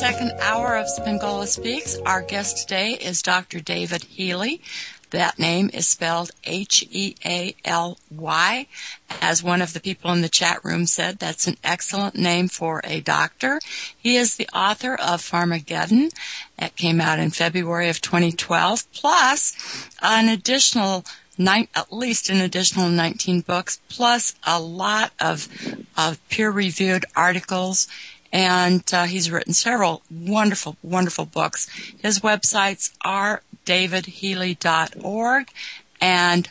second hour of Spingola Speaks. Our guest today is Dr. David Healy. That name is spelled Healy. As one of the people in the chat room said, that's an excellent name for a doctor. He is the author of Pharmageddon. That came out in February of 2012, plus at least an additional 19 books, plus a lot of peer-reviewed articles. And he's written several wonderful, wonderful books. His websites are davidhealy.org and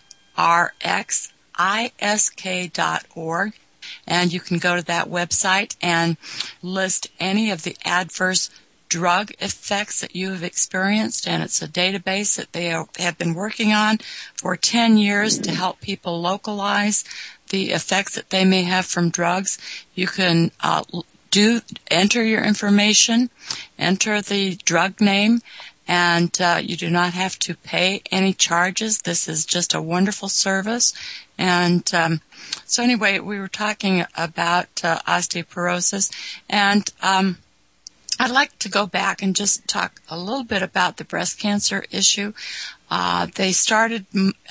rxisk.org. And you can go to that website and list any of the adverse drug effects that you have experienced. And it's a database that they have been working on for 10 years to help people localize the effects that they may have from drugs. You can enter your information, enter the drug name, and you do not have to pay any charges. This is just a wonderful service. And so anyway, we were talking about osteoporosis, and I'd like to go back and just talk a little bit about the breast cancer issue. They started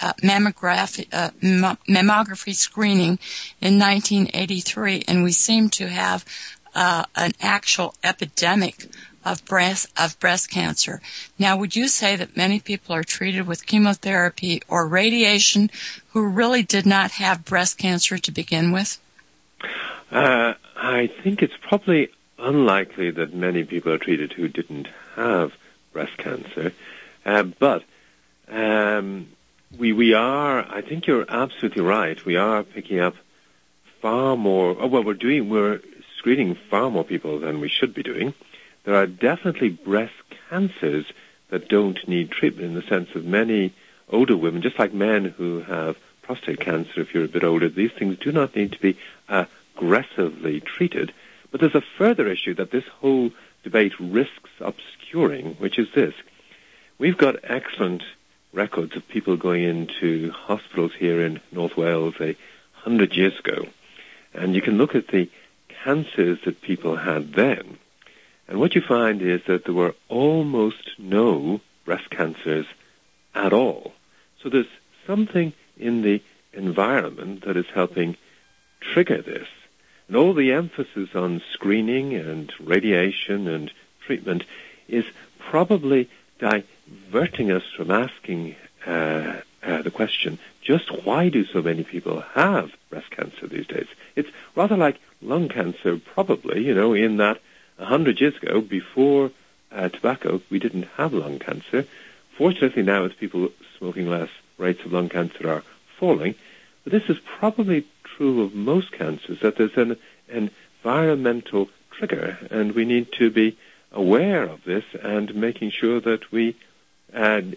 mammography screening in 1983, and we seem to have an actual epidemic of breast cancer. Now, would you say that many people are treated with chemotherapy or radiation who really did not have breast cancer to begin with? I think it's probably unlikely that many people are treated who didn't have breast cancer. But we are, I think you're absolutely right, we are picking up far more, we're screening far more people than we should be doing. There are definitely breast cancers that don't need treatment, in the sense of many older women, just like men who have prostate cancer if you're a bit older, these things do not need to be aggressively treated. But there's a further issue that this whole debate risks obscuring, which is this. We've got excellent records of people going into hospitals here in North Wales 100 years ago, and you can look at the cancers that people had then, and what you find is that there were almost no breast cancers at all. So there's something in the environment that is helping trigger this. And all the emphasis on screening and radiation and treatment is probably diverting us from asking the question, just why do so many people have breast cancer these days? It's rather like lung cancer, probably, in that 100 years ago, before tobacco, we didn't have lung cancer. Fortunately, now as people smoking less, rates of lung cancer are falling. But this is probably true of most cancers, that there's an environmental trigger, and we need to be aware of this and making sure that we, that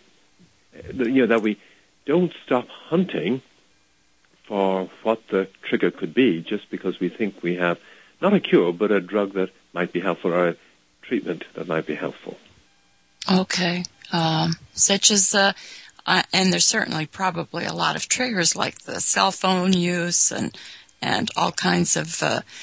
we don't stop hunting for what the trigger could be just because we think we have not a cure, but a drug that might be helpful or a treatment that might be helpful. Okay. Such as, and there's certainly probably a lot of triggers like the cell phone use and all kinds of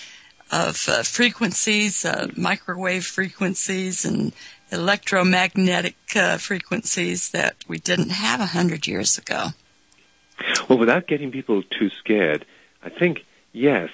frequencies, microwave frequencies and electromagnetic frequencies that we didn't have 100 years ago. Well, without getting people too scared, I think, yes,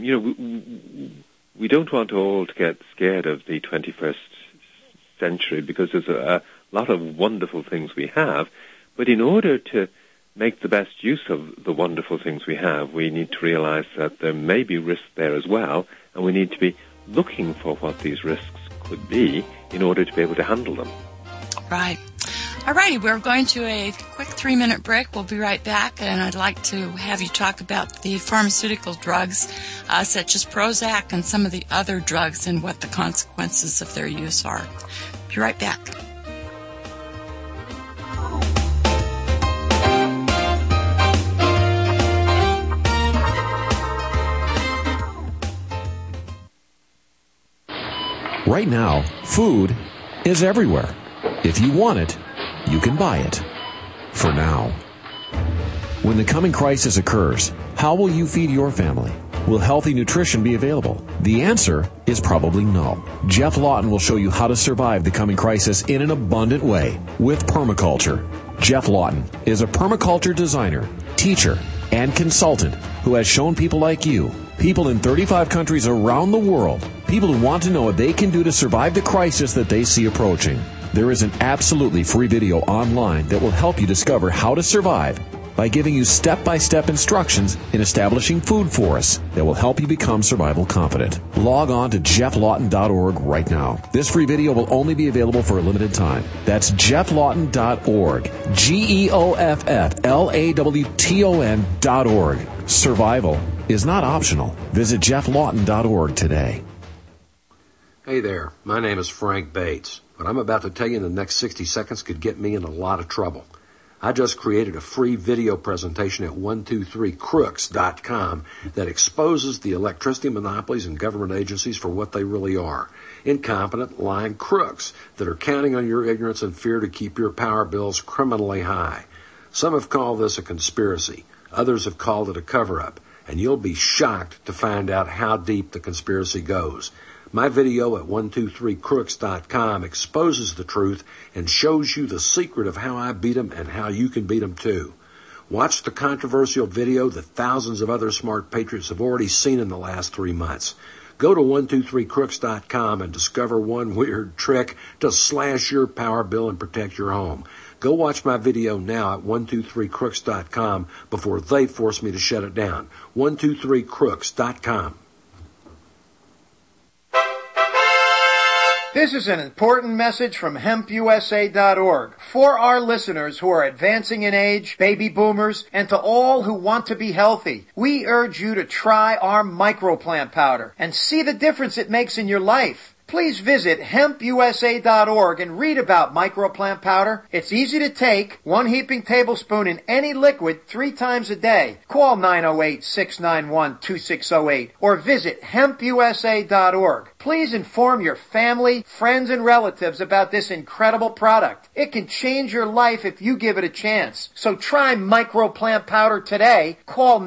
we don't want all to get scared of the 21st century because there's a lot of wonderful things we have. But in order to make the best use of the wonderful things we have, we need to realize that there may be risks there as well, and we need to be looking for what these risks could be in order to be able to handle them. Right. All righty, we're going to a quick 3-minute break. We'll be right back, and I'd like to have you talk about the pharmaceutical drugs, such as Prozac and some of the other drugs and what the consequences of their use are. Be right back. Right now, food is everywhere. If you want it, you can buy it. For now. When the coming crisis occurs, how will you feed your family? Will healthy nutrition be available? The answer is probably no. Jeff Lawton will show you how to survive the coming crisis in an abundant way with permaculture. Jeff Lawton is a permaculture designer, teacher, and consultant who has shown people like you, people in 35 countries around the world, people who want to know what they can do to survive the crisis that they see approaching. There is an absolutely free video online that will help you discover how to survive by giving you step-by-step instructions in establishing food forests that will help you become survival confident. Log on to jefflawton.org right now. This free video will only be available for a limited time. That's jefflawton.org. GEOFFLAWTON.org. Survival is not optional. Visit jefflawton.org today. Hey there, my name is Frank Bates. What I'm about to tell you in the next 60 seconds could get me in a lot of trouble. I just created a free video presentation at 123crooks.com that exposes the electricity monopolies and government agencies for what they really are. Incompetent, lying crooks that are counting on your ignorance and fear to keep your power bills criminally high. Some have called this a conspiracy. Others have called it a cover-up. And you'll be shocked to find out how deep the conspiracy goes. My video at 123crooks.com exposes the truth and shows you the secret of how I beat them and how you can beat them too. Watch the controversial video that thousands of other smart patriots have already seen in the last 3 months. Go to 123crooks.com and discover one weird trick to slash your power bill and protect your home. Go watch my video now at 123crooks.com before they force me to shut it down. 123crooks.com. This is an important message from HempUSA.org for our listeners who are advancing in age, baby boomers, and to all who want to be healthy. We urge you to try our microplant powder and see the difference it makes in your life. Please visit HempUSA.org and read about microplant powder. It's easy to take, 1 heaping tablespoon in any liquid 3 times a day. Call 908-691-2608 or visit HempUSA.org. Please inform your family, friends, and relatives about this incredible product. It can change your life if you give it a chance. So try microplant powder today. Call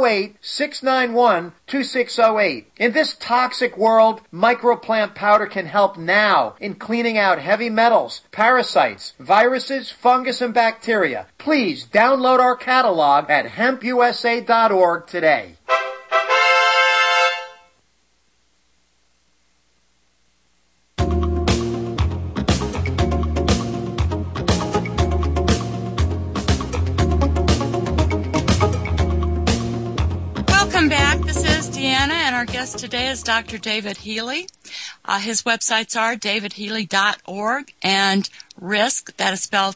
908-691-2608. In this toxic world, microplant powder can help now in cleaning out heavy metals, parasites, viruses, fungus, and bacteria. Please download our catalog at HempUSA.org today. Our guest today is Dr. David Healy. His websites are davidhealy.org and RISK, that is spelled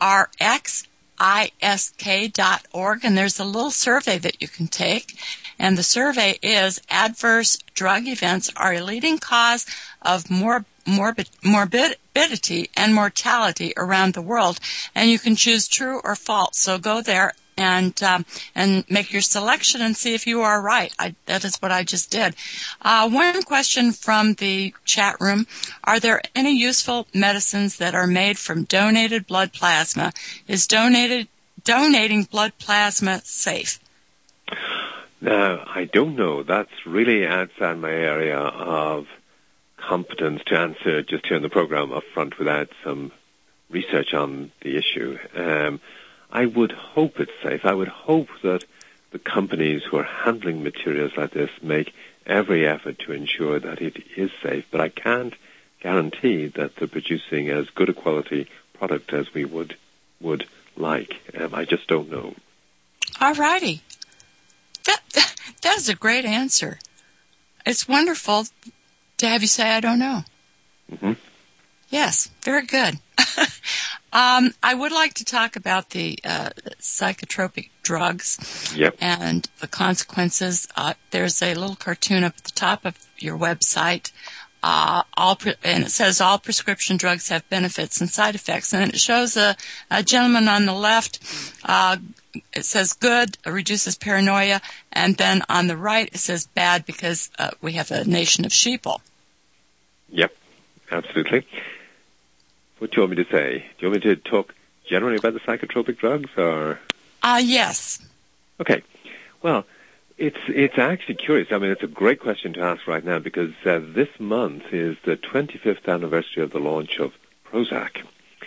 RXISK.org, and there's a little survey that you can take. And the survey is: adverse drug events are a leading cause of morbidity and mortality around the world, and you can choose true or false. So go there and make your selection and see if you are right. That is what I just did. One question from the chat room: are there any useful medicines that are made from donated blood plasma? Is donating blood plasma safe? Now, I don't know. That's really outside my area of competence to answer just here in the program up front without some research on the issue. I would hope it's safe. I would hope that the companies who are handling materials like this make every effort to ensure that it is safe, but I can't guarantee that they're producing as good a quality product as we would like. I just don't know. All righty. That is a great answer. It's wonderful to have you say, I don't know. Mm-hmm. Yes, very good. I would like to talk about the psychotropic drugs. Yep. And the consequences. There's a little cartoon up at the top of your website, and it says all prescription drugs have benefits and side effects. And it shows a gentleman on the left. It says good, reduces paranoia, and then on the right it says bad because we have a nation of sheeple. Yep, absolutely. What do you want me to say? Do you want me to talk generally about the psychotropic drugs, or? Yes. Okay. Well, It's actually curious. I mean, it's a great question to ask right now because this month is the 25th anniversary of the launch of Prozac.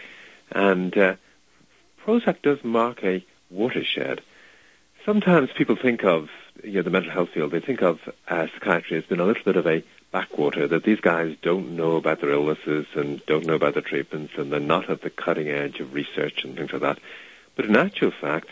And Prozac does mark a watershed. Sometimes people think of the mental health field, they think of psychiatry as being a little bit of a backwater, that these guys don't know about their illnesses and don't know about their treatments and they're not at the cutting edge of research and things like that. But in actual fact,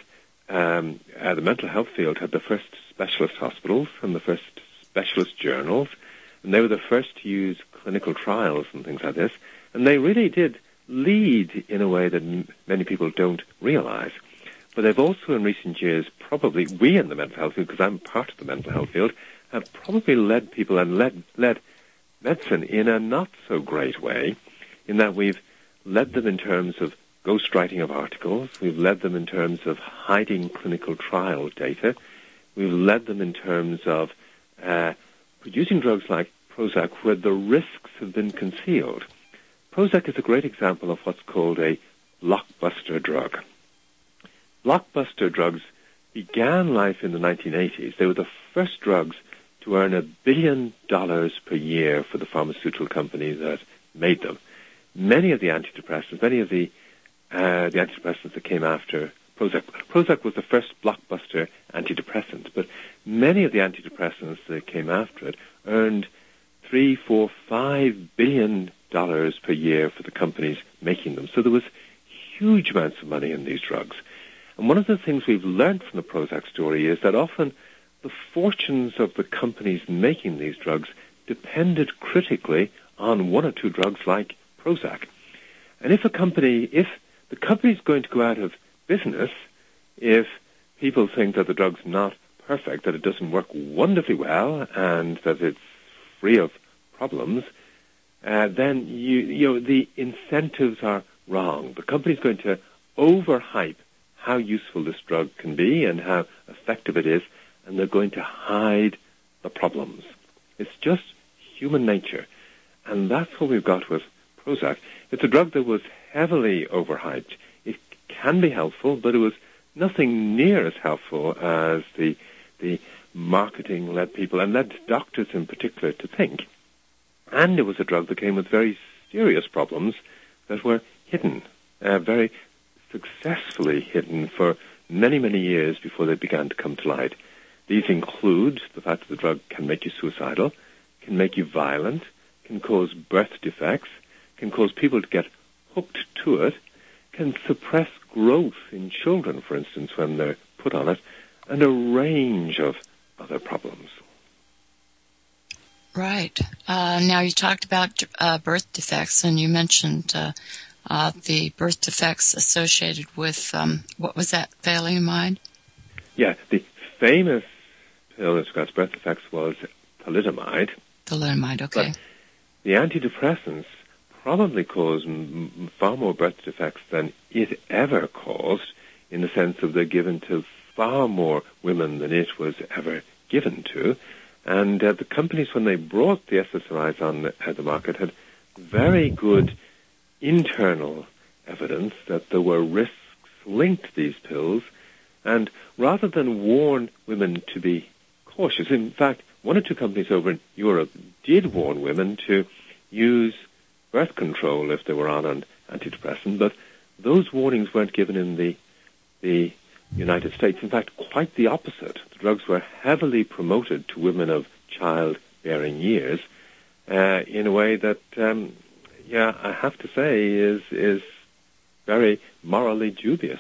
the mental health field had the first specialist hospitals and the first specialist journals, and they were the first to use clinical trials and things like this, and they really did lead in a way that many people don't realize. But they've also in recent years, probably we in the mental health field, because I'm part of the mental health field, have probably led people and led medicine in a not so great way, in that we've led them in terms of ghostwriting of articles, we've led them in terms of hiding clinical trial data, we've led them in terms of producing drugs like Prozac where the risks have been concealed. Prozac is a great example of what's called a blockbuster drug. Blockbuster drugs began life in the 1980s. They were the first drugs to earn $1 billion per year for the pharmaceutical company that made them. Many of the antidepressants, the antidepressants that came after Prozac was the first blockbuster antidepressant, but many of the antidepressants that came after it earned $3, $4, $5 billion per year for the companies making them. So there was huge amounts of money in these drugs. And one of the things we've learned from the Prozac story is that often the fortunes of the companies making these drugs depended critically on one or two drugs like Prozac. And if the company's going to go out of business, if people think that the drug's not perfect, that it doesn't work wonderfully well, and that it's free of problems, then the incentives are wrong. The company's going to overhype how useful this drug can be and how effective it is, and they're going to hide the problems. It's just human nature. And that's what we've got with Prozac. It's a drug that was heavily overhyped. It can be helpful, but it was nothing near as helpful as the marketing led people, and led doctors in particular, to think. And it was a drug that came with very serious problems that were hidden, very successfully hidden for many, many years before they began to come to light. These include the fact that the drug can make you suicidal, can make you violent, can cause birth defects, can cause people to get hooked to it, can suppress growth in children, for instance, when they're put on it, and a range of other problems. Right. Now, you talked about birth defects, and you mentioned the birth defects associated with, what was that, thalidomide? Yeah, the famous pill that caused birth defects was thalidomide. Thalidomide, okay. But the antidepressants probably cause far more birth defects than it ever caused, in the sense of they're given to far more women than it was ever given to. And the companies, when they brought the SSRIs on the market, had very good internal evidence that there were risks linked to these pills. And rather than warn women to be cautious, in fact, one or two companies over in Europe did warn women to use birth control if they were on an antidepressant, but those warnings weren't given in the United States. In fact, quite the opposite. The drugs were heavily promoted to women of childbearing years in a way that, I have to say, is very morally dubious.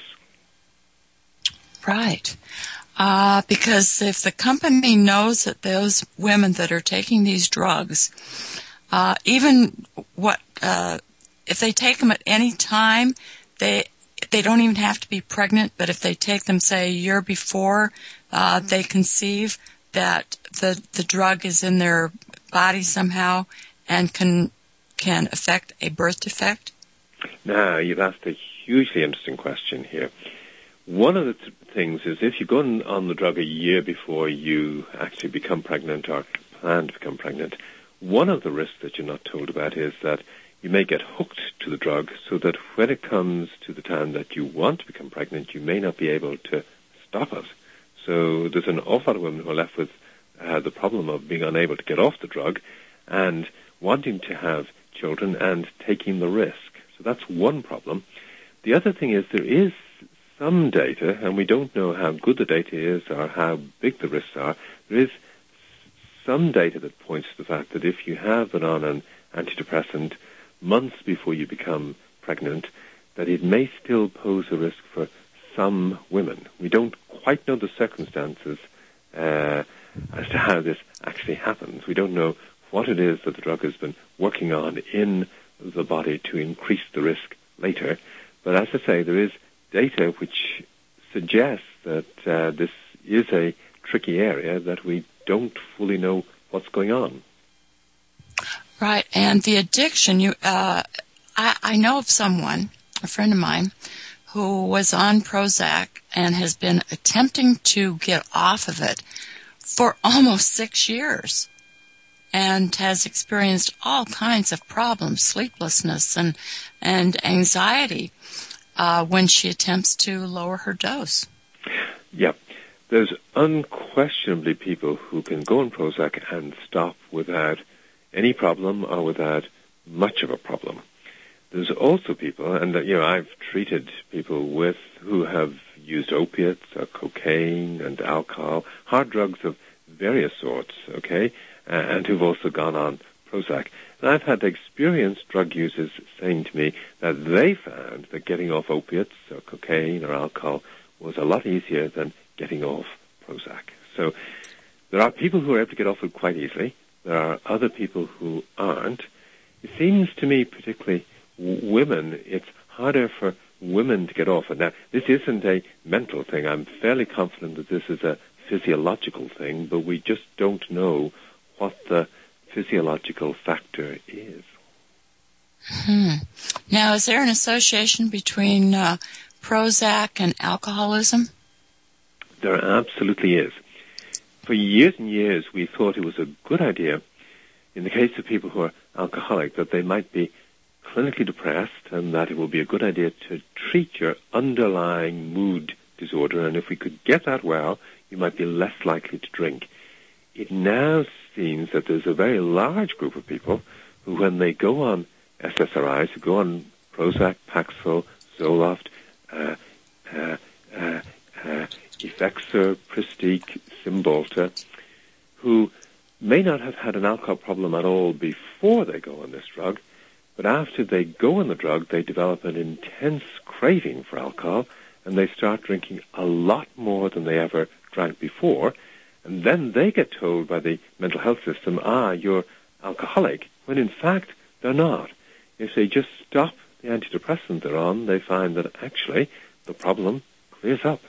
Right. Because if the company knows that those women that are taking these drugs, even if they take them at any time, they don't even have to be pregnant, but if they take them, say, a year before they conceive, that the drug is in their body somehow and can affect a birth defect? Now, you've asked a hugely interesting question here. One of the things is if you go on the drug a year before you actually become pregnant or plan to become pregnant, one of the risks that you're not told about is that you may get hooked to the drug so that when it comes to the time that you want to become pregnant, you may not be able to stop it. So there's an awful lot of women who are left with the problem of being unable to get off the drug and wanting to have children and taking the risk. So that's one problem. The other thing is there is some data, and we don't know how good the data is or how big the risks are. There is some data that points to the fact that if you have been on an antidepressant months before you become pregnant, that it may still pose a risk for some women. We don't quite know the circumstances as to how this actually happens. We don't know what it is that the drug has been working on in the body to increase the risk later. But as I say, there is data which suggests that this is a tricky area that we don't fully know what's going on. Right, and the addiction, I know of someone, a friend of mine, who was on Prozac and has been attempting to get off of it for almost 6 years and has experienced all kinds of problems, sleeplessness and anxiety when she attempts to lower her dose. Yeah. There's unquestionably people who can go on Prozac and stop without any problem or without much of a problem. There's also people, and I've treated people who have used opiates or cocaine and alcohol, hard drugs of various sorts, okay, and who've also gone on Prozac. And I've had experienced drug users saying to me that they found that getting off opiates or cocaine or alcohol was a lot easier than getting off Prozac. So there are people who are able to get off it quite easily. There are other people who aren't. It seems to me, particularly women, it's harder for women to get off it. Now, this isn't a mental thing. I'm fairly confident that this is a physiological thing, but we just don't know what the physiological factor is. Now, is there an association between Prozac and alcoholism? There absolutely is. For years and years, we thought it was a good idea, in the case of people who are alcoholic, that they might be clinically depressed and that it would be a good idea to treat your underlying mood disorder. And if we could get that well, you might be less likely to drink. It now seems that there's a very large group of people who, when they go on SSRIs, who go on Prozac, Paxil, Zoloft, Effexor, Pristiq, Cymbalta, who may not have had an alcohol problem at all before they go on this drug, but after they go on the drug, they develop an intense craving for alcohol, and they start drinking a lot more than they ever drank before, and then they get told by the mental health system, you're alcoholic, when in fact they're not. If they just stop the antidepressant they're on, they find that actually the problem clears up.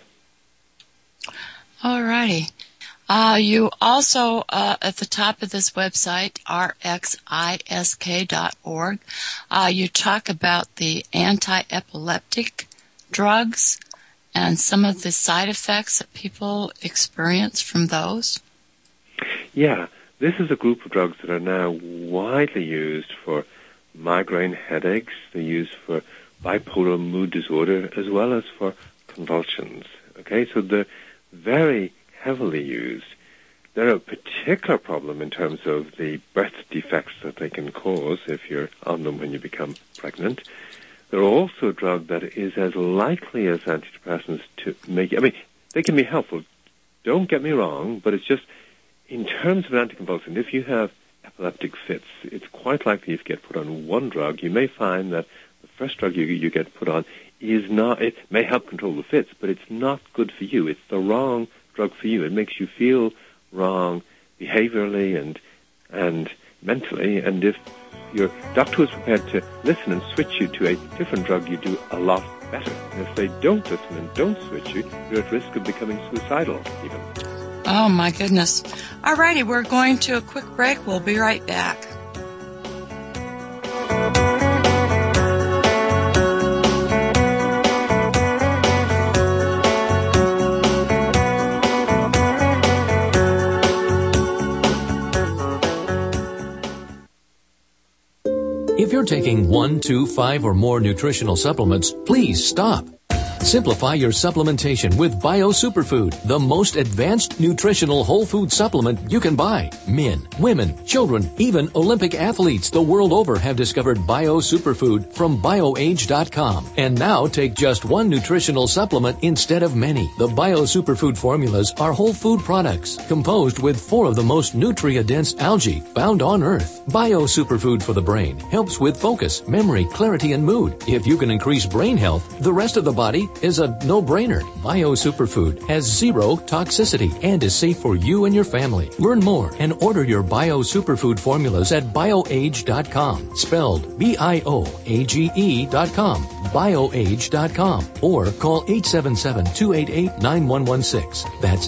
All righty. You also, at the top of this website, rxisk.org, you talk about the anti-epileptic drugs and some of the side effects that people experience from those. Yeah, this is a group of drugs that are now widely used for migraine headaches. They're used for bipolar mood disorder as well as for convulsions. Okay, so they're very heavily used. They're a particular problem in terms of the birth defects that they can cause if you're on them when you become pregnant. They're also a drug that is as likely as antidepressants to make you, they can be helpful. Don't get me wrong, but it's just, in terms of an anticonvulsant, if you have epileptic fits, it's quite likely if you get put on one drug, you may find that the first drug you get put on is not, it may help control the fits, but it's not good for you. It's the wrong drug for you. It makes you feel wrong behaviorally and mentally, and if your doctor is prepared to listen and switch you to a different drug, you do a lot better. And if they don't listen and don't switch you, you're at risk of becoming suicidal even. Oh my goodness. All righty, we're going to a quick break. We'll be right back. If you're taking 1, 2, 5, or more nutritional supplements, please stop. Simplify your supplementation with Bio Superfood, the most advanced nutritional whole food supplement you can buy. Men, women, children, even Olympic athletes the world over have discovered Bio Superfood from BioAge.com. And now take just one nutritional supplement instead of many. The Bio Superfood formulas are whole food products composed with 4 of the most nutrient-dense algae found on Earth. Bio Superfood for the brain helps with focus, memory, clarity, and mood. If you can increase brain health, the rest of the body is a no-brainer. Bio Superfood has 0 toxicity and is safe for you and your family. Learn more and order your Bio Superfood formulas at BioAge.com, spelled BIOAGE.com, BioAge.com, or call 877-288-9116. That's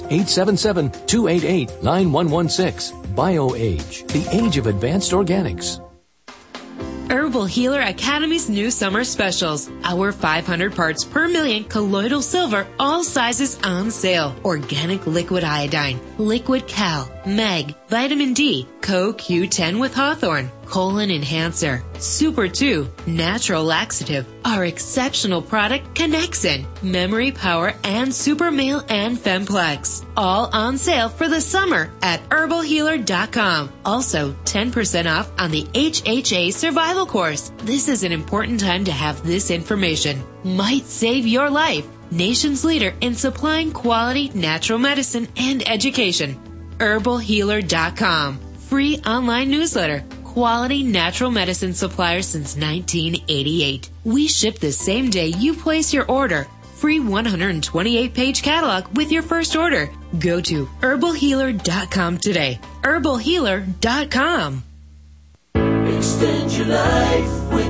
877-288-9116. BioAge, the age of advanced organics. Herbal Healer Academy's new summer specials. Our 500 parts per million colloidal silver, all sizes on sale. Organic liquid iodine, liquid cal, mag, vitamin D, CoQ10 with Hawthorne, colon enhancer, Super 2, natural laxative. Our exceptional product Connexin, memory power, and Super Male and Femplex. All on sale for the summer at herbalhealer.com. Also, 10% off on the HHA survival course. This is an important time to have this information. Might save your life. Nation's leader in supplying quality natural medicine and education. herbalhealer.com. Free online newsletter. Quality natural medicine supplier since 1988. We ship the same day you place your order. Free 128-page catalog with your first order. Go to herbalhealer.com today. herbalhealer.com. Extend your life with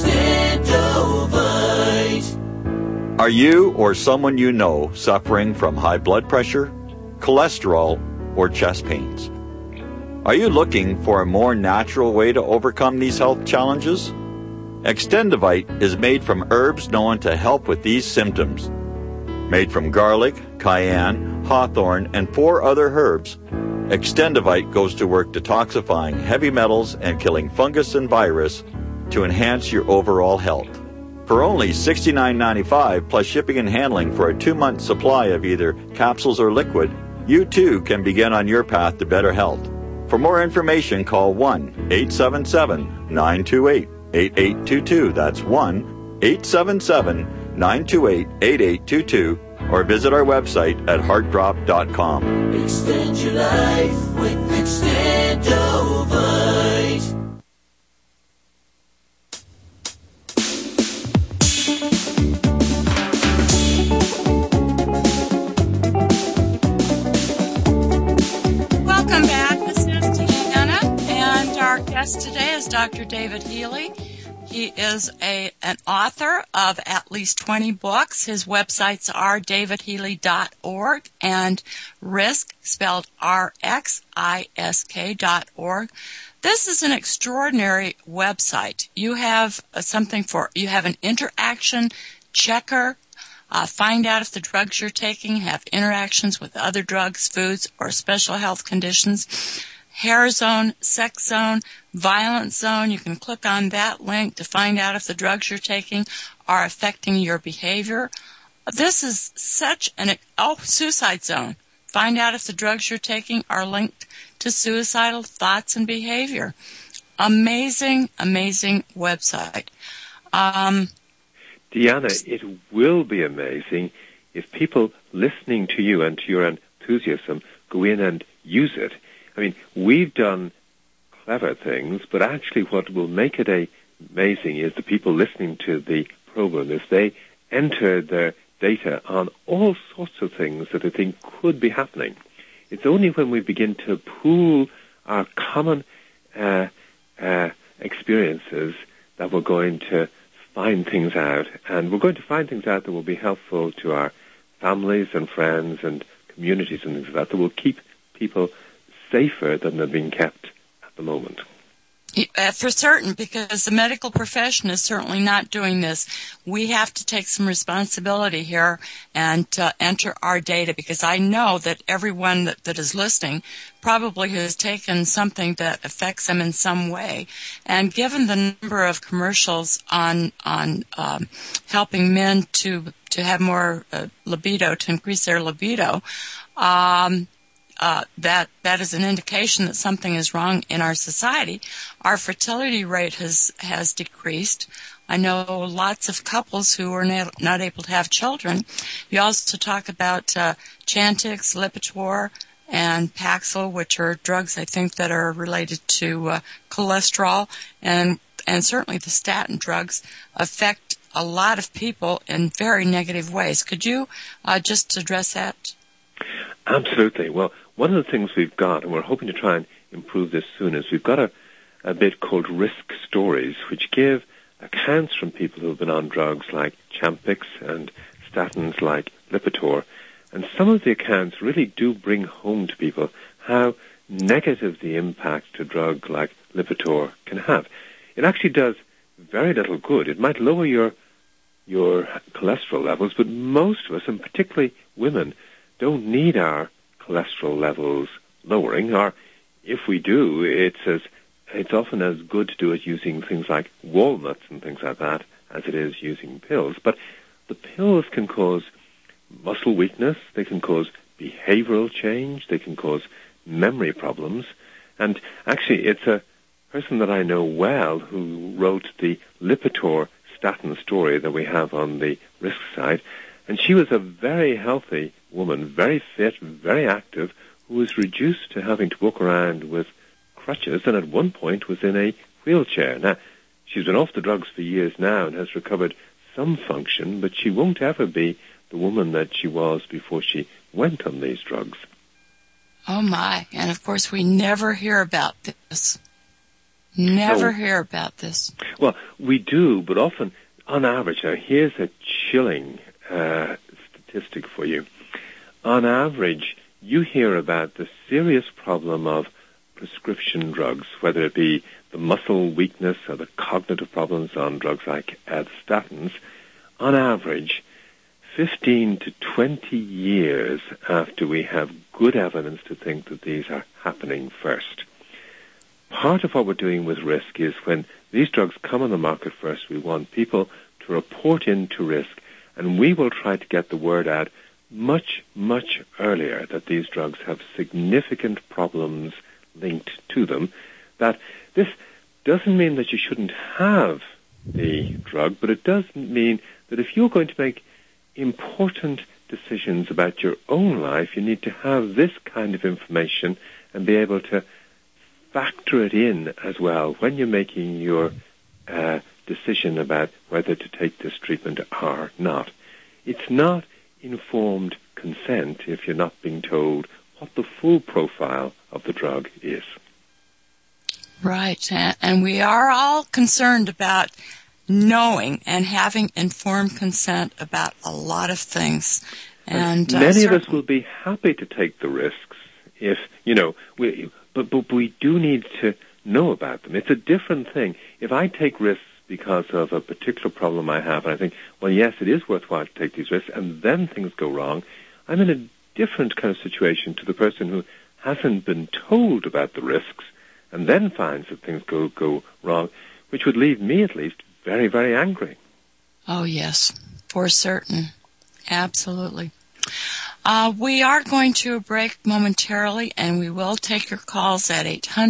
Extendovite. Are you or someone you know suffering from high blood pressure, cholesterol, or chest pains? Are you looking for a more natural way to overcome these health challenges? Extendovite is made from herbs known to help with these symptoms. Made from garlic, cayenne, hawthorn, and 4 other herbs, Extendovite goes to work detoxifying heavy metals and killing fungus and virus to enhance your overall health. For only $69.95 plus shipping and handling for a 2-month supply of either capsules or liquid, you too can begin on your path to better health. For more information, call 1-877-928-8822. That's 1-877-928-8822. Or visit our website at heartdrop.com. Extend your life with Extendovite. Welcome back. This is Deanna, and our guest today is Dr. David Healy. He is an author of at least 20 books. His websites are davidhealy.org and RISK, spelled RXISK.org. This is an extraordinary website. You have you have an interaction checker. Find out if the drugs you're taking have interactions with other drugs, foods, or special health conditions. Hair zone, sex zone, violence zone. You can click on that link to find out if the drugs you're taking are affecting your behavior. This is such suicide zone. Find out if the drugs you're taking are linked to suicidal thoughts and behavior. Amazing, amazing website. Deanna, it will be amazing if people listening to you and to your enthusiasm go in and use it. I mean, we've done clever things, but actually what will make it amazing is the people listening to the program, is they enter their data on all sorts of things that they think could be happening. It's only when we begin to pool our common experiences that we're going to find things out. And we're going to find things out that will be helpful to our families and friends and communities and things like that will keep people safer than they're being kept at the moment. For certain, because the medical profession is certainly not doing this. We have to take some responsibility here and enter our data, because I know that everyone that is listening probably has taken something that affects them in some way. And given the number of commercials on helping men to have more libido, to increase their libido, that is an indication that something is wrong in our society. Our fertility rate has decreased. I know lots of couples who are not able to have children. You also talk about Chantix, Lipitor, and Paxil, which are drugs I think that are related to cholesterol, and certainly the statin drugs affect a lot of people in very negative ways. Could you just address that? Absolutely. Well, one of the things we've got, and we're hoping to try and improve this soon, is we've got a bit called risk stories, which give accounts from people who have been on drugs like Champix and statins like Lipitor. And some of the accounts really do bring home to people how negative the impact a drug like Lipitor can have. It actually does very little good. It might lower your cholesterol levels, but most of us, and particularly women, don't need our cholesterol levels lowering, or if we do, it's often as good to do it using things like walnuts and things like that as it is using pills. But the pills can cause muscle weakness, they can cause behavioral change, they can cause memory problems. And actually, it's a person that I know well who wrote the Lipitor statin story that we have on the risk side. And she was a very healthy woman, very fit, very active, who was reduced to having to walk around with crutches and at one point was in a wheelchair. Now, she's been off the drugs for years now and has recovered some function, but she won't ever be the woman that she was before she went on these drugs. Oh, my. And, of course, we never hear about this. Never hear about this. Well, we do, but often, on average, now here's a chilling statistic for you. On average, you hear about the serious problem of prescription drugs, whether it be the muscle weakness or the cognitive problems on drugs like statins. On average, 15 to 20 years after we have good evidence to think that these are happening first. Part of what we're doing with risk is when these drugs come on the market first, we want people to report into risk, and we will try to get the word out much, much earlier that these drugs have significant problems linked to them. That this doesn't mean that you shouldn't have the drug, but it does mean that if you're going to make important decisions about your own life, you need to have this kind of information and be able to factor it in as well when you're making your decision about whether to take this treatment or not. It's not informed consent if you're not being told what the full profile of the drug is. Right, and we are all concerned about knowing and having informed consent about a lot of things. And many of us will be happy to take the risks if, but we do need to know about them. It's a different thing. If I take risks because of a particular problem I have, and I think, well, yes, it is worthwhile to take these risks, and then things go wrong, I'm in a different kind of situation to the person who hasn't been told about the risks and then finds that things go wrong, which would leave me, at least, very, very angry. Oh, yes, for certain. Absolutely. We are going to a break momentarily, and we will take your calls at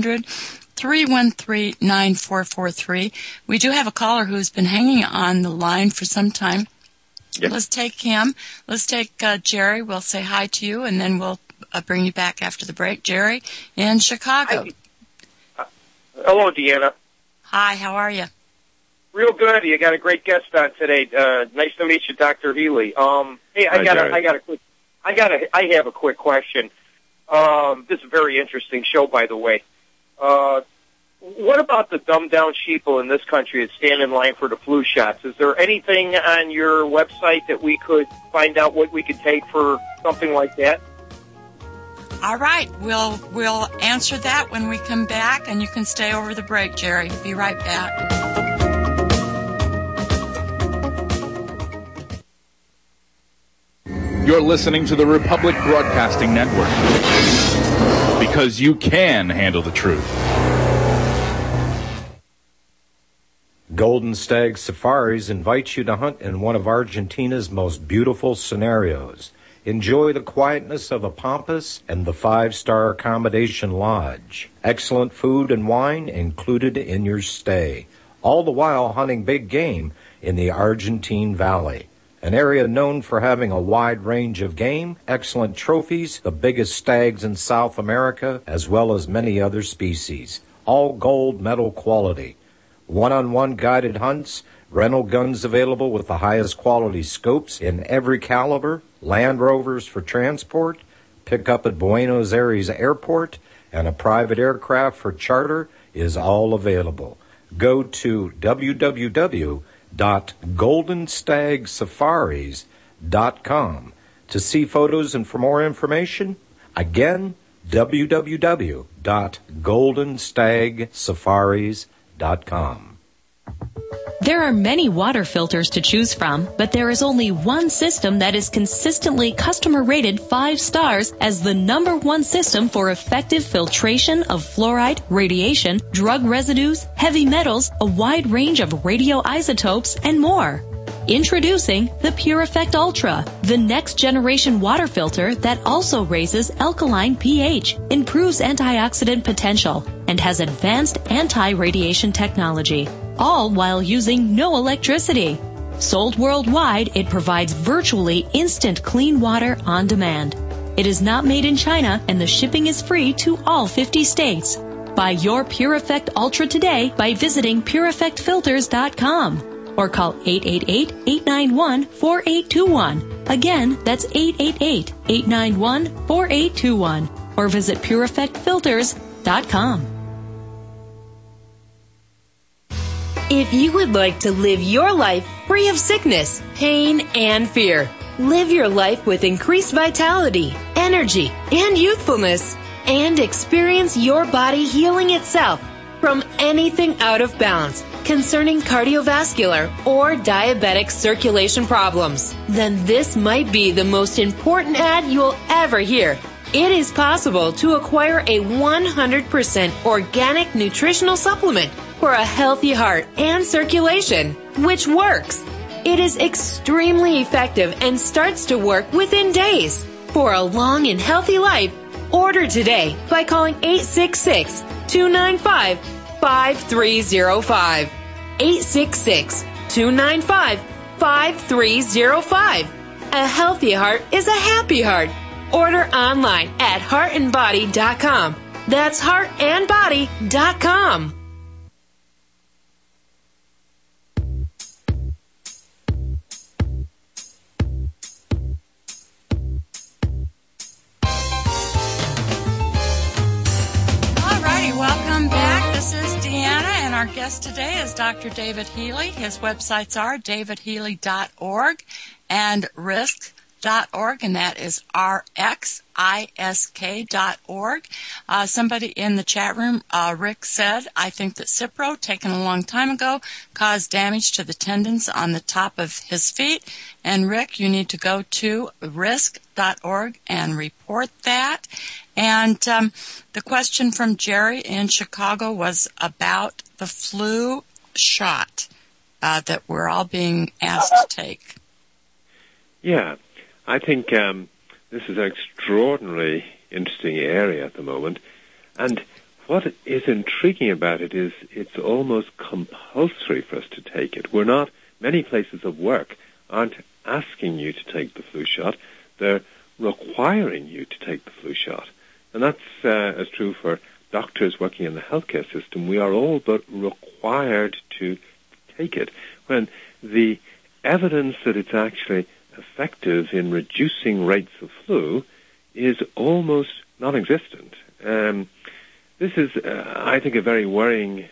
800-313-9443. We do have a caller who's been hanging on the line for some time. Yep. Let's take him. Let's take Jerry. We'll say hi to you, and then we'll bring you back after the break. Jerry in Chicago. Hello, Deanna. Hi, how are you? Real good. You got a great guest on today. Nice to meet you, Dr. Healy. Hey, I have a quick question. This is a very interesting show, by the way. What about the dumbed-down sheeple in this country that stand in line for the flu shots? Is there anything on your website that we could find out what we could take for something like that? All right. We'll answer that when we come back, and you can stay over the break, Jerry. Be right back. You're listening to the Republic Broadcasting Network, because you can handle the truth. Golden Stag Safaris invites you to hunt in one of Argentina's most beautiful scenarios. Enjoy the quietness of a pampas and the 5-star accommodation lodge. Excellent food and wine included in your stay, all the while hunting big game in the Argentine Valley, an area known for having a wide range of game, excellent trophies, the biggest stags in South America, as well as many other species, all gold medal quality. One-on-one guided hunts, rental guns available with the highest quality scopes in every caliber, Land Rovers for transport, pick up at Buenos Aires Airport, and a private aircraft for charter is all available. Go to www.goldenstagsafaris.com to see photos and for more information. Again, www.goldenstagsafaris.com. There are many water filters to choose from, but there is only one system that is consistently customer rated 5 stars as the #1 system for effective filtration of fluoride, radiation, drug residues, heavy metals, a wide range of radioisotopes, and more. Introducing the Pure Effect Ultra, the next generation water filter that also raises alkaline pH, improves antioxidant potential, and has advanced anti-radiation technology, all while using no electricity. Sold worldwide, it provides virtually instant clean water on demand. It is not made in China, and the shipping is free to all 50 states. Buy your Pure Effect Ultra today by visiting pureeffectfilters.com. or call 888-891-4821. Again, that's 888-891-4821. Or visit pureeffectfilters.com. If you would like to live your life free of sickness, pain, and fear, live your life with increased vitality, energy, and youthfulness, and experience your body healing itself from anything out of balance concerning cardiovascular or diabetic circulation problems, then this might be the most important ad you'll ever hear. It is possible to acquire a 100% organic nutritional supplement for a healthy heart and circulation, which works. It is extremely effective and starts to work within days. For a long and healthy life, order today by calling 866-295-5305. 866-295-5305. A healthy heart is a happy heart. Order online at heartandbody.com. That's heartandbody.com. Welcome back. This is Deanna, and our guest today is Dr. David Healy. His websites are davidhealy.org and risk.org, and that is RXISK.org. Somebody in the chat room, Rick, said, I think that Cipro, taken a long time ago, caused damage to the tendons on the top of his feet. And Rick, you need to go to risk.org and report that. And the question from Jerry in Chicago was about the flu shot that we're all being asked to take. Yeah, I think this is an extraordinarily interesting area at the moment. And what is intriguing about it is it's almost compulsory for us to take it. Many places of work aren't asking you to take the flu shot. They're requiring you to take the flu shot. And that's as true for doctors working in the healthcare system. We are all but required to take it, when the evidence that it's actually effective in reducing rates of flu is almost non-existent. This is, I think, a very worrying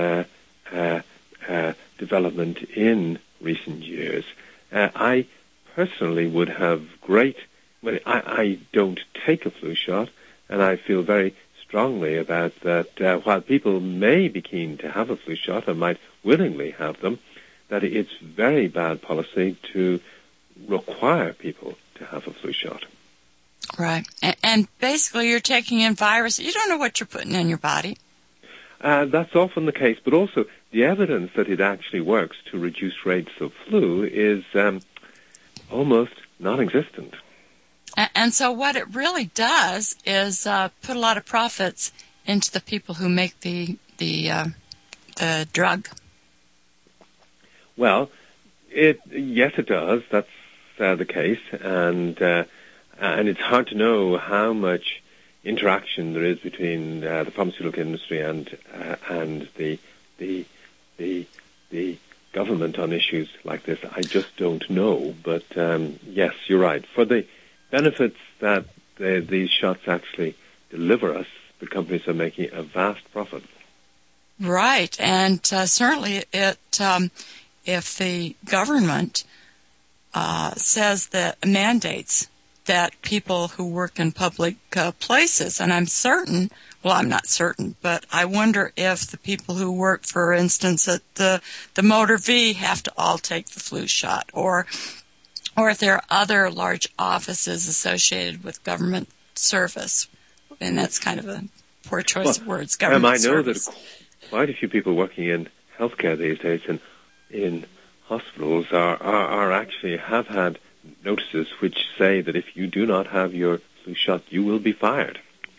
development in recent years. I personally would have I don't take a flu shot, and I feel very strongly about that. While people may be keen to have a flu shot and might willingly have them, that it's very bad policy to require people to have a flu shot. Right. And basically you're taking in virus. You don't know what you're putting in your body. That's often the case, but also the evidence that it actually works to reduce rates of flu is almost non-existent. And so what it really does is put a lot of profits into the people who make the drug. Well, yes, it does. That's the case, and it's hard to know how much interaction there is between the pharmaceutical industry and the government on issues like this. I just don't know. But yes, you're right. For the benefits that these shots actually deliver us, the companies are making a vast profit. Right, and certainly if the government says that mandates that people who work in public places, and I'm not certain, but I wonder if the people who work, for instance, at the Motor V have to all take the flu shot, or if there are other large offices associated with government service, and that's kind of a poor choice of words, government service. I know that quite a few people working in healthcare these days and in hospitals are actually have had notices which say that if you do not have your flu shot, you will be fired.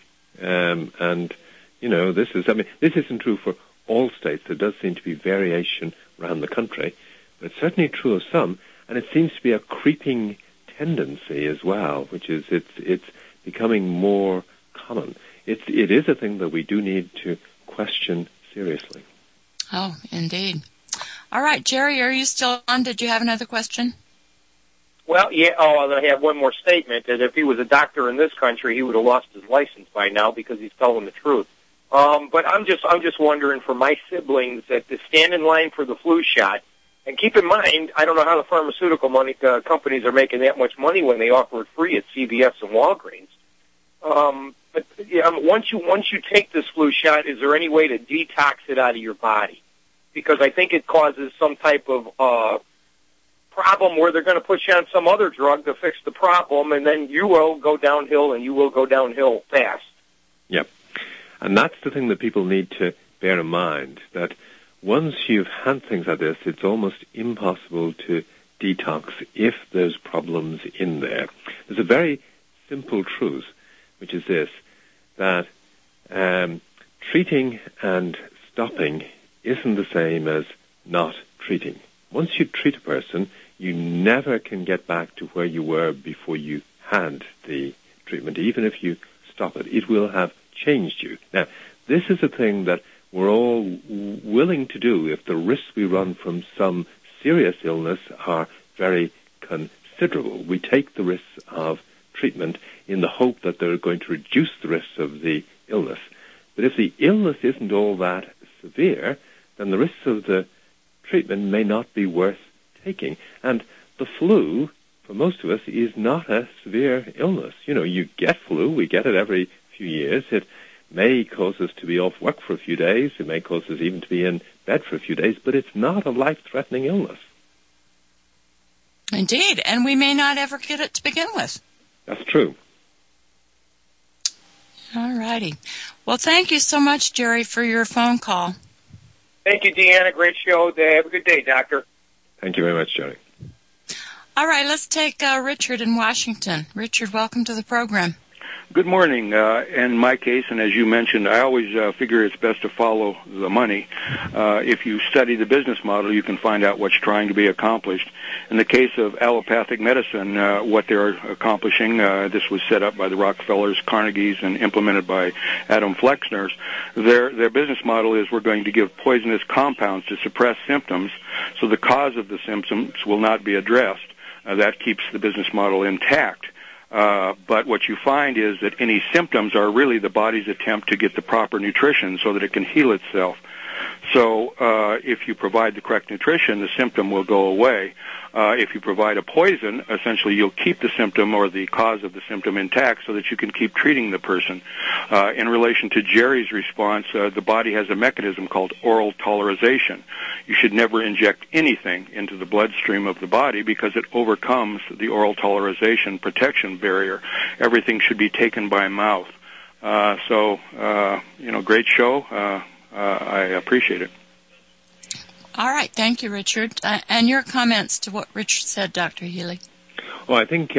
And this isn't true for all states. There does seem to be variation around the country, but it's certainly true of some, and it seems to be a creeping tendency as well, which is it's becoming more common. It is a thing that we do need to question seriously. Oh, indeed. All right, Jerry, are you still on? Did you have another question? Well, yeah. Oh, I have one more statement that if he was a doctor in this country, he would have lost his license by now because he's telling the truth. But I'm just wondering for my siblings that to stand in line for the flu shot, and keep in mind, I don't know how the pharmaceutical companies are making that much money when they offer it free at CVS and Walgreens. But yeah, once you take this flu shot, is there any way to detox it out of your body? Because I think it causes some type of problem where they're going to put you on some other drug to fix the problem, and then you will go downhill, and you will go downhill fast. Yep. And that's the thing that people need to bear in mind, that once you've had things like this, it's almost impossible to detox if there's problems in there. There's a very simple truth, which is this, that treating and stopping isn't the same as not treating. Once you treat a person, you never can get back to where you were before you had the treatment. Even if you stop it, it will have changed you. Now, this is a thing that we're all willing to do if the risks we run from some serious illness are very considerable. We take the risks of treatment in the hope that they're going to reduce the risks of the illness. But if the illness isn't all that severe, then the risks of the treatment may not be worth taking. And the flu, for most of us, is not a severe illness. You get flu. We get it every few years. It may cause us to be off work for a few days. It may cause us even to be in bed for a few days, but it's not a life-threatening illness. Indeed, and we may not ever get it to begin with. That's true. All righty. Well, thank you so much, Jerry, for your phone call. Thank you, Deanna. Great show. Have a good day, Doctor. Thank you very much, Jerry. All right, let's take Richard in Washington. Richard, welcome to the program. Good morning. In my case, and as you mentioned, I always figure it's best to follow the money. If you study the business model, you can find out what's trying to be accomplished. In the case of allopathic medicine, what they're accomplishing, this was set up by the Rockefellers, Carnegies, and implemented by Adam Flexner's. Their business model is we're going to give poisonous compounds to suppress symptoms, so the cause of the symptoms will not be addressed. That keeps the business model intact. But what you find is that any symptoms are really the body's attempt to get the proper nutrition so that it can heal itself. So if you provide the correct nutrition, the symptom will go away. If you provide a poison, essentially you'll keep the symptom or the cause of the symptom intact so that you can keep treating the person. In relation to Jerry's response, the body has a mechanism called oral tolerization. You should never inject anything into the bloodstream of the body because it overcomes the oral tolerization protection barrier. Everything should be taken by mouth. Great show. I appreciate it. All right. Thank you, Richard. And your comments to what Richard said, Dr. Healy. Well, I think,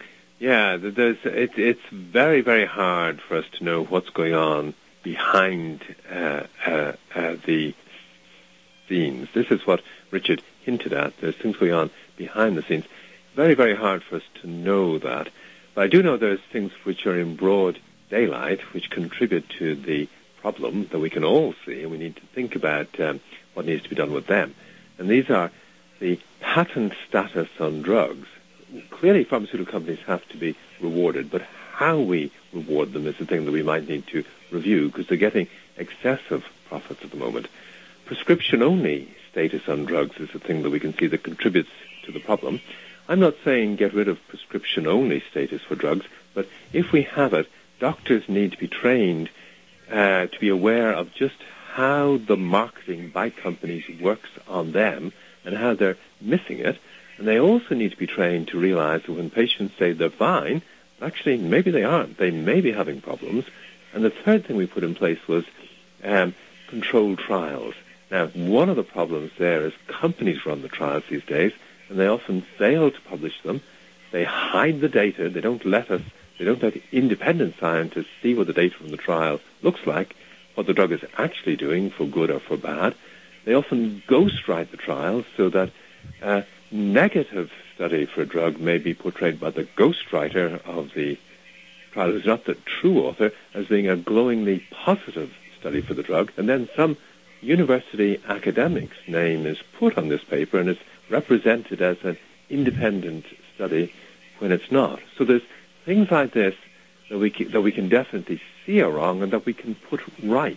it's very, very hard for us to know what's going on behind the scenes. This is what Richard hinted at. There's things going on behind the scenes. Very, very hard for us to know that. But I do know there's things which are in broad daylight which contribute to the problem that we can all see, and we need to think about what needs to be done with them. And these are the patent status on drugs. Clearly, pharmaceutical companies have to be rewarded, but how we reward them is the thing that we might need to review, because they're getting excessive profits at the moment. Prescription-only status on drugs is the thing that we can see that contributes to the problem. I'm not saying get rid of prescription-only status for drugs, but if we have it, doctors need to be trained to be aware of just how the marketing by companies works on them and how they're missing it. And they also need to be trained to realize that when patients say they're fine, actually maybe they aren't. They may be having problems. And the third thing we put in place was controlled trials. Now, one of the problems there is companies run the trials these days, and they often fail to publish them. They hide the data. They don't let independent scientists see what the data from the trial looks like, what the drug is actually doing for good or for bad. They often ghostwrite the trials so that a negative study for a drug may be portrayed by the ghostwriter of the trial, who's not the true author, as being a glowingly positive study for the drug. And then some university academic's name is put on this paper and is represented as an independent study when it's not. So there's things like this that we can definitely see are wrong and that we can put right.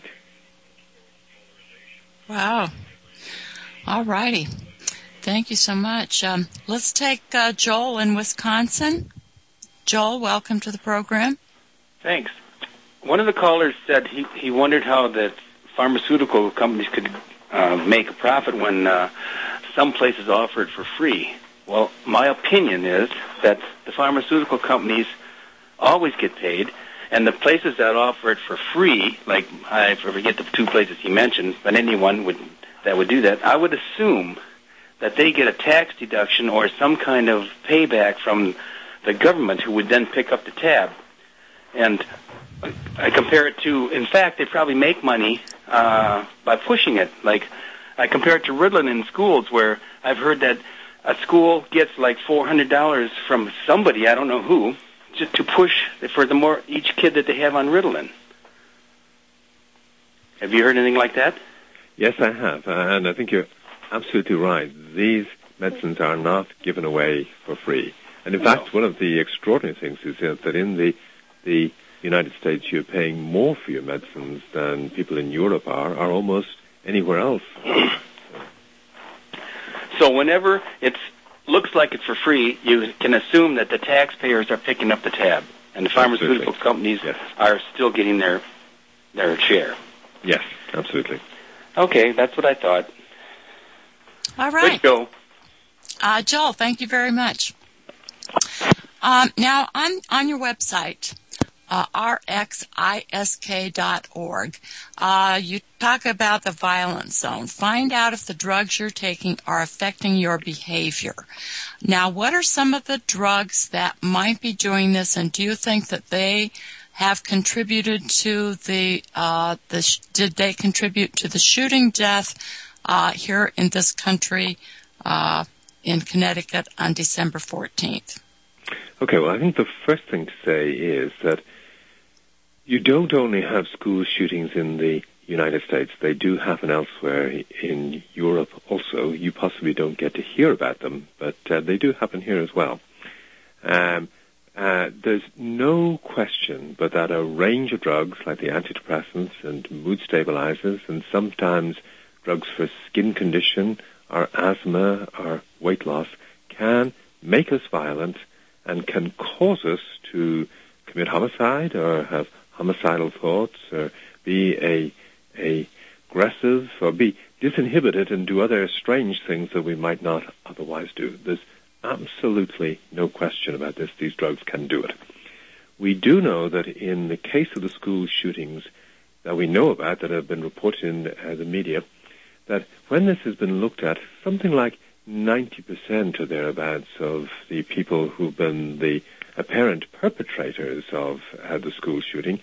Wow. All righty. Thank you so much. Let's take Joel in Wisconsin. Joel, welcome to the program. Thanks. One of the callers said he wondered how the pharmaceutical companies could make a profit when some places offer it for free. Well, my opinion is that the pharmaceutical companies always get paid, and the places that offer it for free, like I forget the two places he mentioned, but anyone that would do that, I would assume that they get a tax deduction or some kind of payback from the government, who would then pick up the tab. And I compare it to, in fact, they probably make money by pushing it. Like, I compare it to Ritalin in schools, where I've heard that a school gets like $400 from somebody, I don't know who, just to push for each kid that they have on Ritalin. Have you heard anything like that? Yes, I have, and I think you're absolutely right. These medicines are not given away for free. And in fact, one of the extraordinary things is that in the United States, you're paying more for your medicines than people in Europe are almost anywhere else. So whenever it looks like it's for free, you can assume that the taxpayers are picking up the tab, and the pharmaceutical companies are still getting their share. Yes, absolutely. Okay, that's what I thought. All right. Good, Joe. Joel, thank you very much. Now, on your website, rxisk.org, you talk about the violence zone. Find out if the drugs you're taking are affecting your behavior. Now, what are some of the drugs that might be doing this, and do you think that they have contributed to did they contribute to the shooting death here in this country in Connecticut on December 14th? Okay, well, I think the first thing to say is that you don't only have school shootings in the United States. They do happen elsewhere in Europe also. You possibly don't get to hear about them, but they do happen here as well. There's no question but that a range of drugs like the antidepressants and mood stabilizers and sometimes drugs for skin condition or asthma or weight loss can make us violent and can cause us to commit homicide or have homicidal thoughts or be aggressive or be disinhibited and do other strange things that we might not otherwise do. There's absolutely no question about this. These drugs can do it. We do know that in the case of the school shootings that we know about that have been reported in the media, that when this has been looked at, something like 90% or thereabouts of the people who've been the apparent perpetrators of the school shooting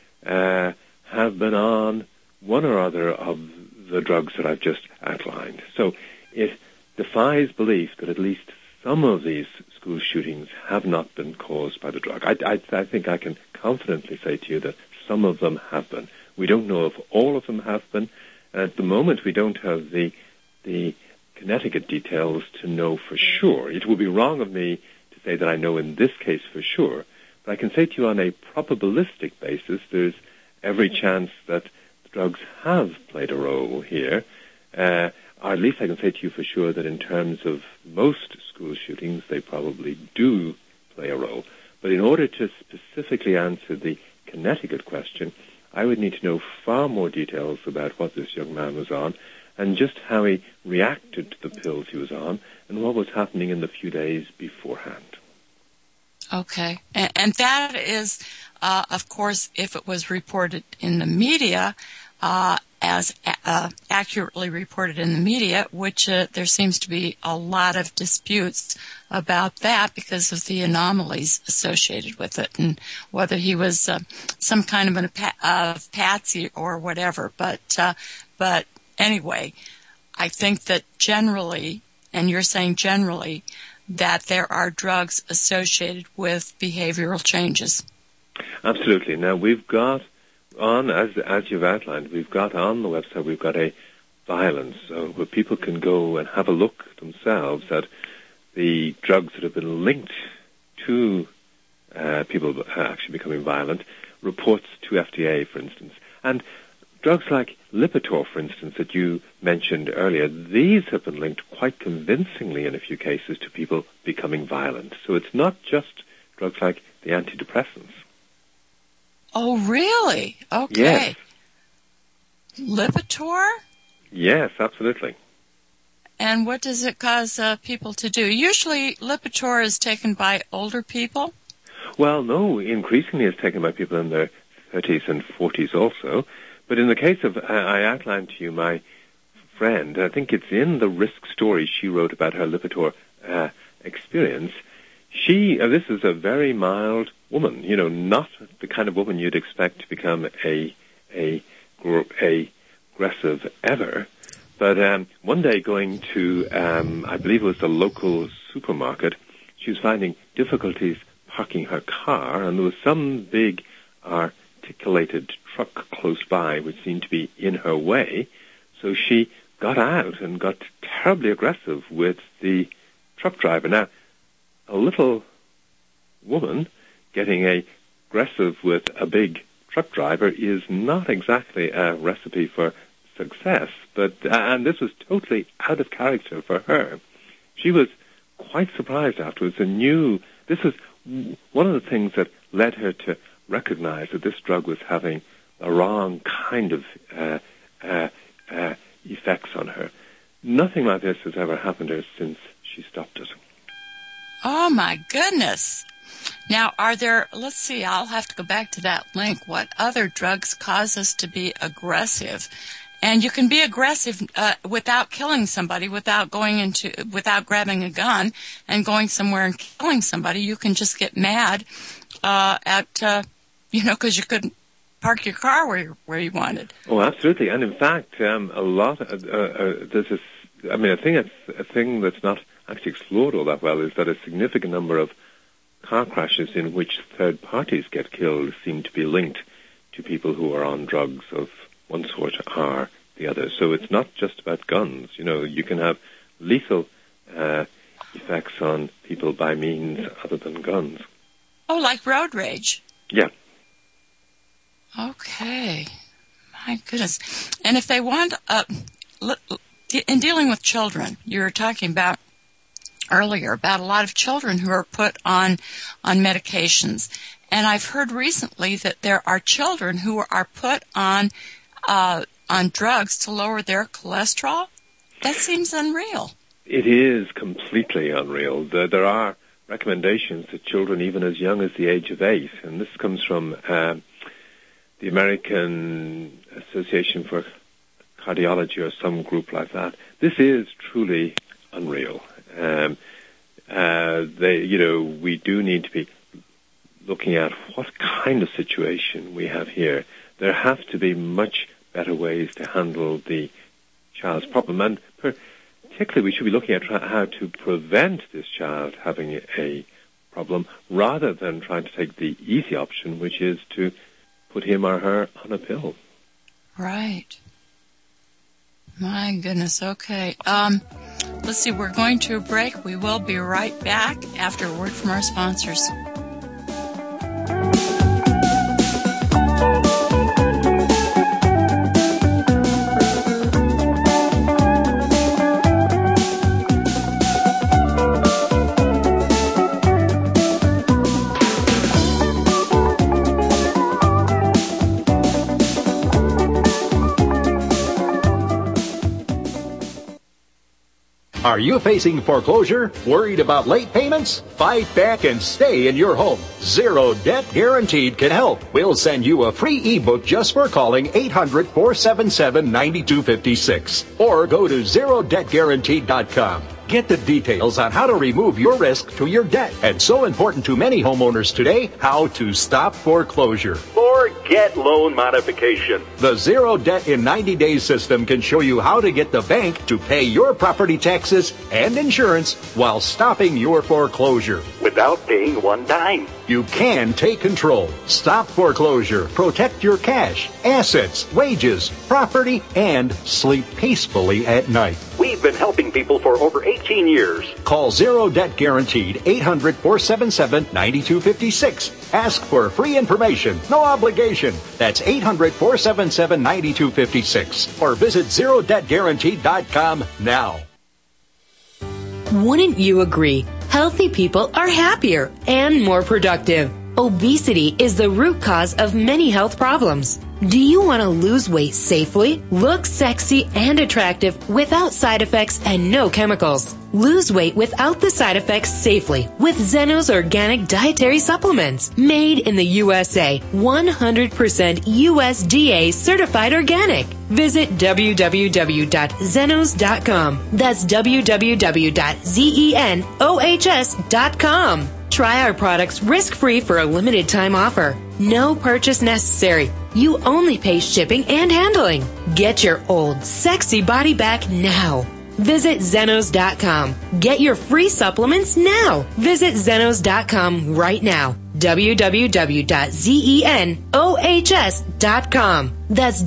have been on one or other of the drugs that I've just outlined. So it defies belief that at least some of these school shootings have not been caused by the drug. I think I can confidently say to you that some of them have been. We don't know if all of them have been. At the moment, we don't have the Connecticut details to know for sure. It would be wrong of me to say that I know in this case for sure, but I can say to you on a probabilistic basis there's every chance that the drugs have played a role here. Or at least I can say to you for sure that in terms of most school shootings, they probably do play a role. But in order to specifically answer the Connecticut question, I would need to know far more details about what this young man was on and just how he reacted to the pills he was on and what was happening in the few days beforehand. Okay. And that is, of course, if it was reported in the media, as accurately reported in the media, which there seems to be a lot of disputes about that because of the anomalies associated with it and whether he was some kind of a patsy or whatever. But anyway, I think that generally, and you're saying generally, that there are drugs associated with behavioral changes. Absolutely. Now, we've got on, as you've outlined, we've got on the website, we've got a violence where people can go and have a look themselves at the drugs that have been linked to people actually becoming violent, reports to FDA, for instance. And drugs like Lipitor, for instance, that you mentioned earlier, these have been linked quite convincingly in a few cases to people becoming violent. So it's not just drugs like the antidepressants. Oh, really? Okay. Yes. Lipitor? Yes, absolutely. And what does it cause people to do? Usually Lipitor is taken by older people? Well, no, increasingly it's taken by people in their 30s and 40s also. But in the case of, I outlined to you my friend, I think it's in the Risk story she wrote about her Lipitor experience. This is a very mild woman, not the kind of woman you'd expect to become a aggressive ever. But one day going to, I believe it was the local supermarket, she was finding difficulties parking her car, and there was some big articulated truck close by which seemed to be in her way. So she got out and got terribly aggressive with the truck driver. Now, a little woman getting aggressive with a big truck driver is not exactly a recipe for success. And this was totally out of character for her. She was quite surprised afterwards and knew this was one of the things that led her to recognize that this drug was having the wrong kind of effects on her. Nothing like this has ever happened to her since she stopped it. Oh, my goodness. Now, let's see, I'll have to go back to that link. What other drugs cause us to be aggressive? And you can be aggressive without killing somebody, without grabbing a gun and going somewhere and killing somebody. You can just get mad because you couldn't park your car where you wanted. Oh, absolutely. And in fact, a lot there's this. I mean, a thing that's not actually explored all that well is that a significant number of car crashes in which third parties get killed seem to be linked to people who are on drugs of one sort or the other. So it's not just about guns. You can have lethal effects on people by means other than guns. Oh, like road rage. Yeah. Okay. My goodness. And if they want, in dealing with children, you were talking about earlier about a lot of children who are put on medications. And I've heard recently that there are children who are put on drugs to lower their cholesterol. That seems unreal. It is completely unreal. There are recommendations that children, even as young as the age of 8, and this comes from the American Association for cardiology or some group like that. This is truly unreal. We do need to be looking at what kind of situation we have here. There have to be much better ways to handle the child's problem, and particularly we should be looking at how to prevent this child having a problem rather than trying to take the easy option, which is to put him or her on a pill. Right. My goodness, okay. Let's see, we're going to a break. We will be right back after a word from our sponsors. Are you facing foreclosure? Worried about late payments? Fight back and stay in your home. Zero Debt Guaranteed can help. We'll send you a free ebook just for calling 800-477-9256. Or go to ZeroDebtGuaranteed.com. Get the details on how to remove your risk to your debt. And so important to many homeowners today, how to stop foreclosure. Forget loan modification. The Zero Debt in 90 Days system can show you how to get the bank to pay your property taxes and insurance while stopping your foreclosure. Without paying one dime. You can take control, stop foreclosure, protect your cash, assets, wages, property, and sleep peacefully at night. We've been helping people for over 18 years. Call Zero Debt Guaranteed, 800-477-9256. Ask for free information, no obligation. That's 800-477-9256. Or visit ZeroDebtGuaranteed.com now. Wouldn't you agree? Healthy people are happier and more productive. Obesity is the root cause of many health problems. Do you want to lose weight safely, look sexy and attractive without side effects and no chemicals? Lose weight without the side effects safely with Zeno's organic dietary supplements. Made in the USA, 100% USDA certified organic. Visit www.zenos.com. That's www.zenohs.com. Try our products risk-free for a limited time offer. No purchase necessary. You only pay shipping and handling. Get your old sexy body back now. Visit Zenos.com. Get your free supplements now. Visit Zenos.com right now. www.zenohs.com. That's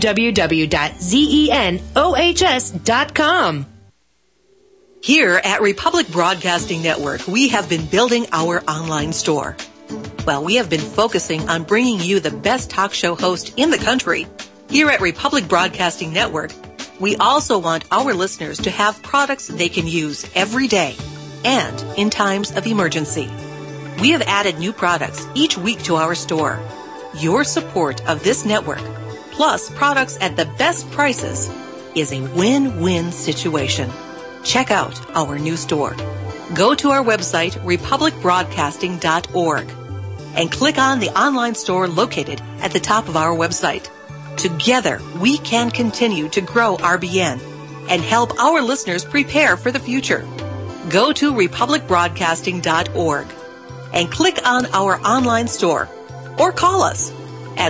www.zenohs.com. Here at Republic Broadcasting Network, we have been building our online store. Well, we have been focusing on bringing you the best talk show host in the country. Here at Republic Broadcasting Network, we also want our listeners to have products they can use every day and in times of emergency. We have added new products each week to our store. Your support of this network, plus products at the best prices, is a win-win situation. Check out our new store. Go to our website, republicbroadcasting.org, and click on the online store located at the top of our website. Together, we can continue to grow RBN and help our listeners prepare for the future. Go to republicbroadcasting.org and click on our online store or call us at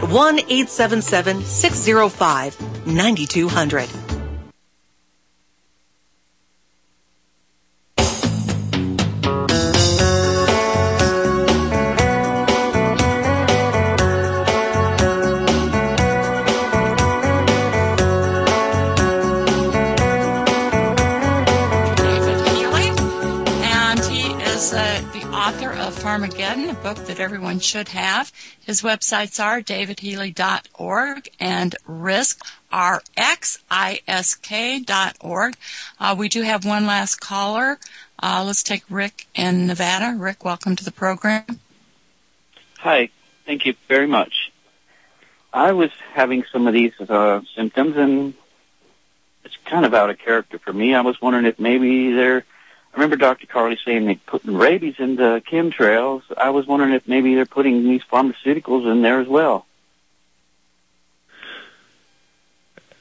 1-877-605-9200. Armageddon, a book that everyone should have. His websites are davidhealy.org and RISK.org. We do have one last caller. Let's take Rick in Nevada. Rick, welcome to the program. Hi, thank you very much. I was having some of these symptoms, and it's kind of out of character for me. I was wondering if maybe I remember Dr. Carley saying they're putting rabies into chemtrails. I was wondering if maybe they're putting these pharmaceuticals in there as well.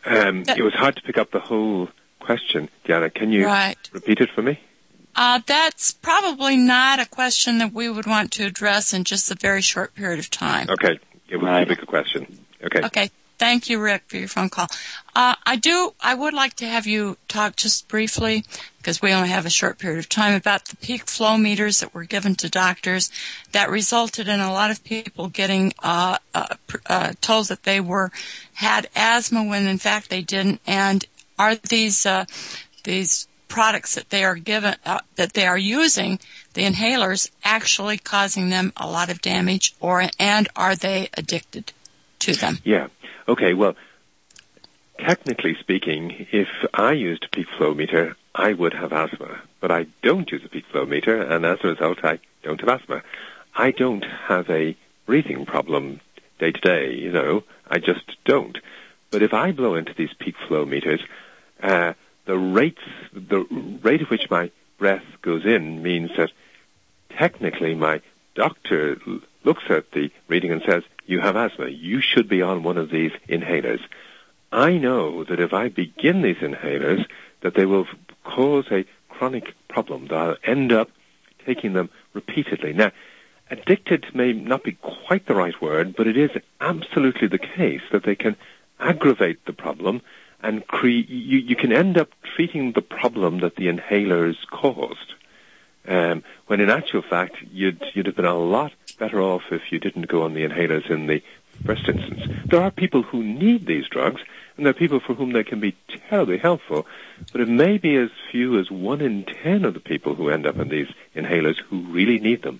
It was hard to pick up the whole question, Diana. Can you repeat it for me? That's probably not a question that we would want to address in just a very short period of time. Okay. It was a bigger question. Okay. Okay. Thank you, Rick, for your phone call. I would like to have you talk just briefly, because we only have a short period of time, about the peak flow meters that were given to doctors that resulted in a lot of people getting told that they had asthma when in fact they didn't. And are these products that they are given that they are using, the inhalers, actually causing them a lot of damage, and are they addicted to them? Yeah. Okay, well, technically speaking, if I used a peak flow meter, I would have asthma. But I don't use a peak flow meter, and as a result, I don't have asthma. I don't have a breathing problem day to day, I just don't. But if I blow into these peak flow meters, the rate at which my breath goes in means that technically my doctor looks at the reading and says, you have asthma. You should be on one of these inhalers. I know that if I begin these inhalers, that they will cause a chronic problem, that I'll end up taking them repeatedly. Now, addicted may not be quite the right word, but it is absolutely the case that they can aggravate the problem and you can end up treating the problem that the inhalers caused. When in actual fact, you'd have been a lot better off if you didn't go on the inhalers in the first instance. There are people who need these drugs, and there are people for whom they can be terribly helpful, but it may be as few as 1 in 10 of the people who end up in these inhalers who really need them.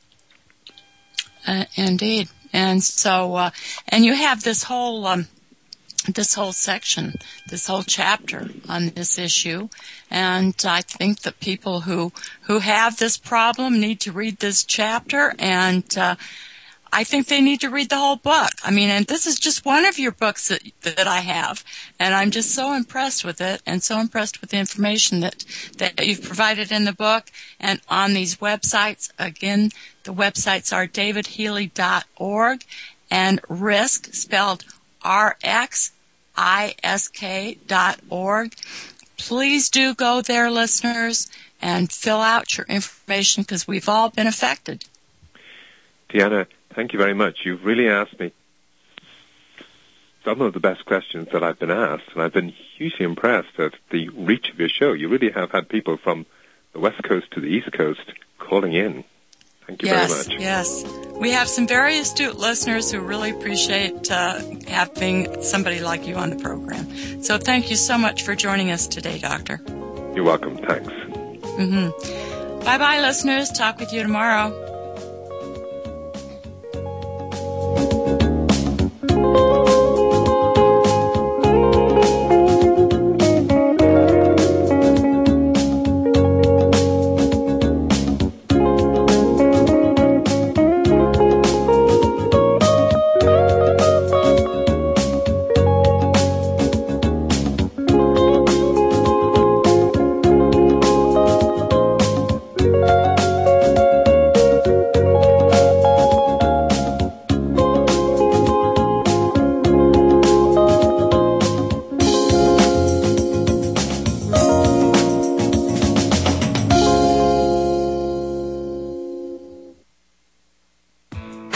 Indeed. And so, and you have this whole section, this whole chapter on this issue, and I think that people who have this problem need to read this chapter, and I think they need to read the whole book. I mean, and this is just one of your books that I have, and I'm just so impressed with it, and so impressed with the information that you've provided in the book and on these websites. Again, the websites are davidhealy.org and RISK, spelled RXISK.org. Please do go there, listeners, and fill out your information, because we've all been affected. Deanna, thank you very much. You've really asked me some of the best questions that I've been asked, and I've been hugely impressed at the reach of your show. You really have had people from the West Coast to the East Coast calling in. Thank you very much. Yes. We have some very astute listeners who really appreciate having somebody like you on the program. So thank you so much for joining us today, Doctor. You're welcome. Thanks. Bye-bye, listeners. Talk with you tomorrow.